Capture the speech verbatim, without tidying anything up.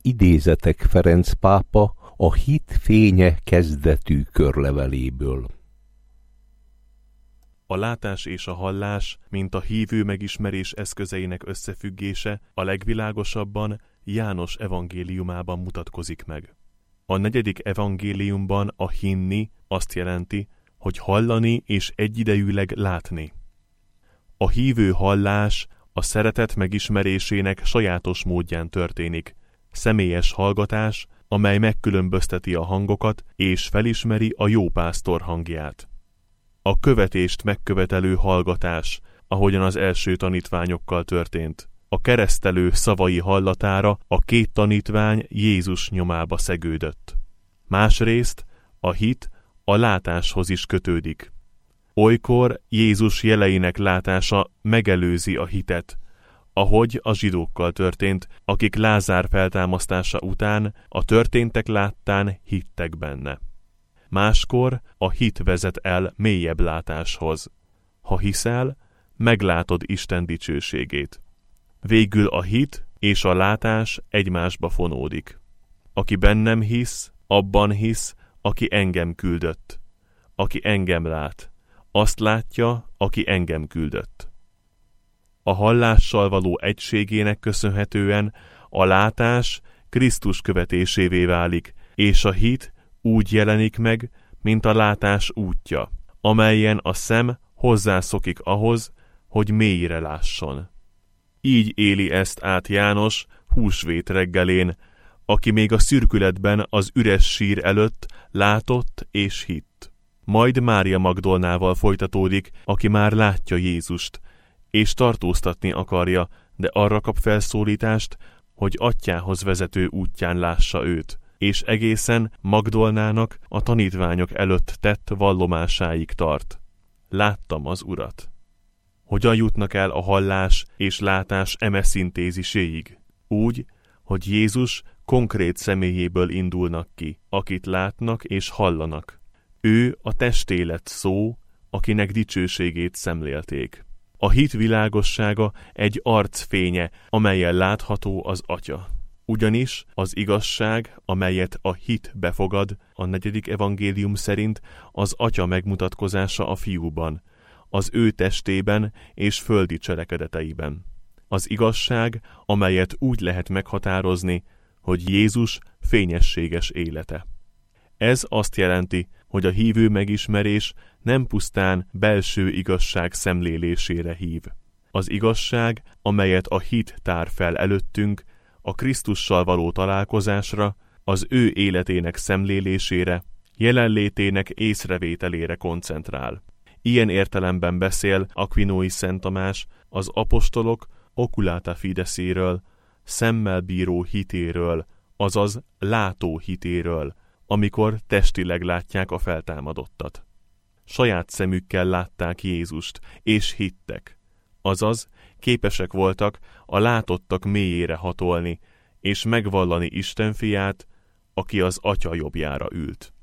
idézetek Ferenc pápa a Hit fénye kezdetű körleveléből. A látás és a hallás, mint a hívő megismerés eszközeinek összefüggése a legvilágosabban János evangéliumában mutatkozik meg. A negyedik evangéliumban a hinni azt jelenti, hogy hallani és egyidejűleg látni. A hívő hallás a szeretet megismerésének sajátos módján történik, személyes hallgatás, amely megkülönbözteti a hangokat és felismeri a jó pásztor hangját. A követést megkövetelő hallgatás, ahogyan az első tanítványokkal történt. A keresztelő szavai hallatára a két tanítvány Jézus nyomába szegődött. Másrészt a hit a látáshoz is kötődik. Olykor Jézus jeleinek látása megelőzi a hitet, ahogy a zsidókkal történt, akik Lázár feltámasztása után a történtek láttán hittek benne. Máskor a hit vezet el mélyebb látáshoz. Ha hiszel, meglátod Isten dicsőségét. Végül a hit és a látás egymásba fonódik. Aki bennem hisz, abban hisz, aki engem küldött. Aki engem lát, azt látja, aki engem küldött. A hallással való egységének köszönhetően a látás Krisztus követésévé válik, és a hit úgy jelenik meg, mint a látás útja, amelyen a szem hozzászokik ahhoz, hogy mélyre lásson. Így éli ezt át János húsvét reggelén, aki még a szürkületben az üres sír előtt látott és hitt. Majd Mária Magdolnával folytatódik, aki már látja Jézust, és tartóztatni akarja, de arra kap felszólítást, hogy atyához vezető útján lássa őt, és egészen Magdolnának a tanítványok előtt tett vallomásáig tart. Láttam az Urat. Hogyan jutnak el a hallás és látás eme szintéziséig? Úgy, hogy Jézus konkrét személyéből indulnak ki, akit látnak és hallanak. Ő a testélet szó, akinek dicsőségét szemlélték. A hit világossága egy arcfénye, amellyel látható az Atya. Ugyanis az igazság, amelyet a hit befogad, a negyedik evangélium szerint az Atya megmutatkozása a Fiúban, az ő testében és földi cselekedeteiben. Az igazság, amelyet úgy lehet meghatározni, hogy Jézus fényességes élete. Ez azt jelenti, hogy a hívő megismerés nem pusztán belső igazság szemlélésére hív. Az igazság, amelyet a hit tár fel előttünk, a Krisztussal való találkozásra, az ő életének szemlélésére, jelenlétének észrevételére koncentrál. Ilyen értelemben beszél Aquinói Szent Tamás az apostolok oculata fideszéről, szemmel bíró hitéről, azaz látó hitéről, amikor testileg látják a feltámadottat. Saját szemükkel látták Jézust, és hittek, azaz képesek voltak a látottak mélyére hatolni, és megvallani Isten fiát, aki az Atya jobbjára ült.